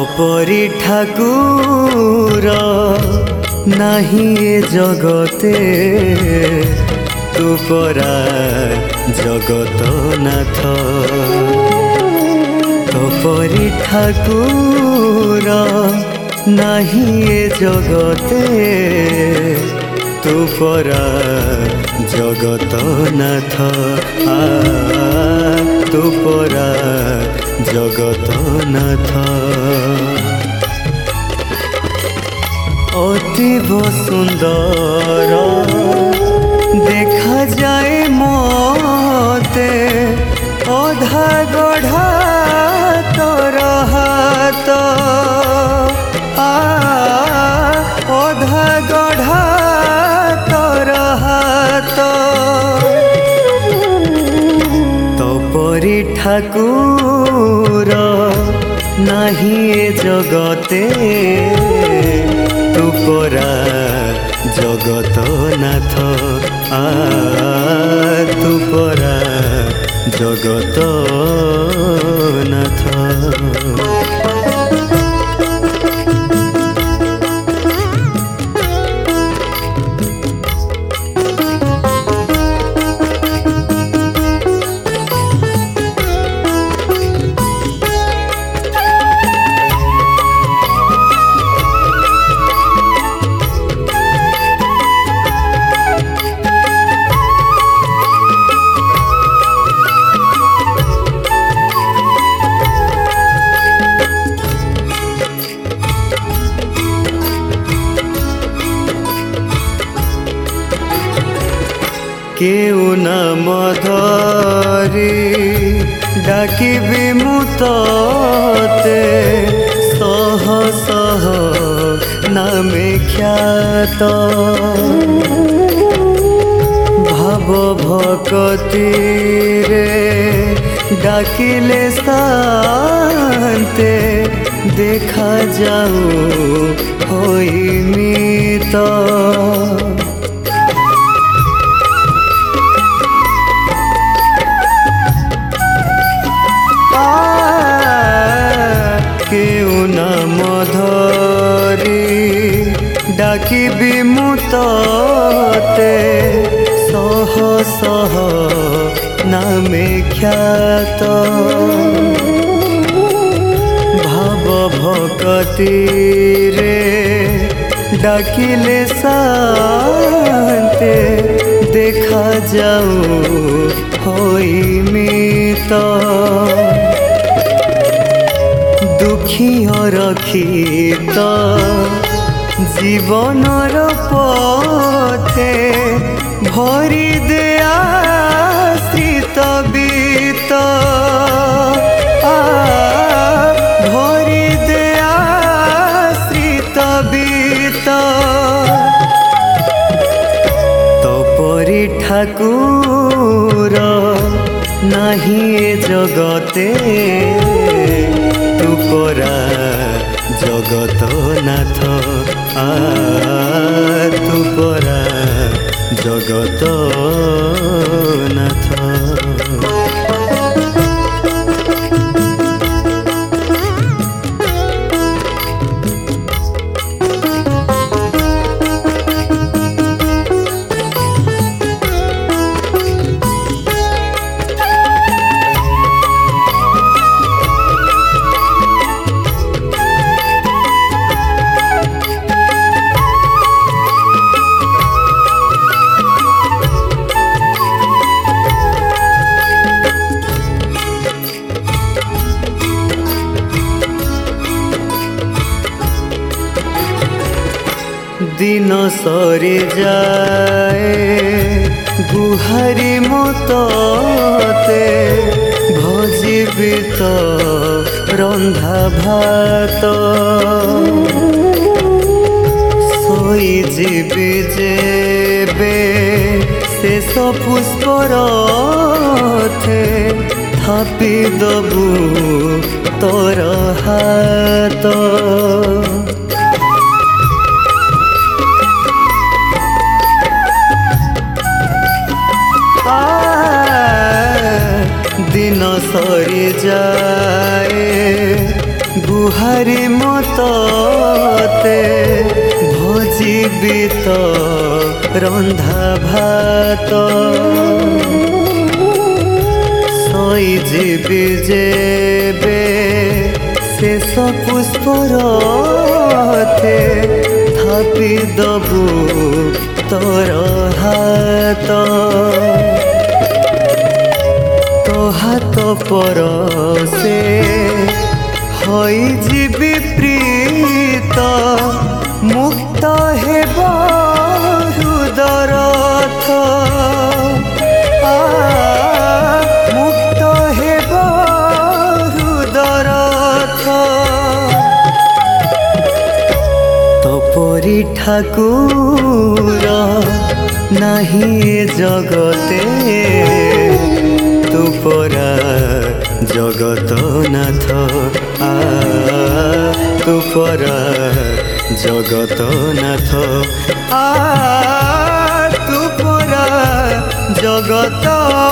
परी ठाकुर नहीं ए जगते तू परा जगत नाथ तो परी ठाकुर नहीं ए जगते तू परा जगत नाथ तू परा जगत नाथ अतीव सुंदर देखा जाए मोते अधा गढ़ा तोर हाथ अधा गढ़ा तोर हाथ तो परी ठाकुर नहीं ए जगते तू परा जगत नाथ तू परा जगत नाथ केउ नाम धरी डाकिबी मुते सह सह नामे ख्यात भाव भक्ति रे डाकिले शांते देखा जाऊ होई मित केउ नाम धरी डाकिबी मुते सह सह नामे ख्यात भाव भक्ति रे डाकिले शांते देखा जाऊ होई मित दुखी रखित जीवनर पथे भरी दे आश्रित बीत भरी दे आश्रित बीत तो परी ठाकुर नहीं ए जगते तू परा जगत नाथ तू परा जगत नाथ दिन सरी जाए गुहारी मते भजिबी तो रंधा भात सोई जीवी जेबे शेष पुष्पर थे थापी दबू तोर हाथ दिन सरी जाए ଗୁହାରି ମତେ ଭୋଜିବି ତ ରନ୍ଧା ଭାତ ଶୋଇଯିବି ଯେବେ ଶେଷ ପୁଷ୍ପରତେ ଥାପି ଦବୁ ତୋର ହାତ ତୋ ହାତ ପରଶେ ହୋଇଯିବି ପ୍ରୀତ ମୁକ୍ତ ହେବ ହୃଦରଥ ମୁକ୍ତ ହେବ ହୃଦରଥ ତୋପରି ଠାକୁର ନାହିଁ ଏ ଜଗତେ ତୁ ପରା ଜଗତନାଥ ତୁ ପରା ଜଗତନାଥ ତୁ ପରା ଜଗତ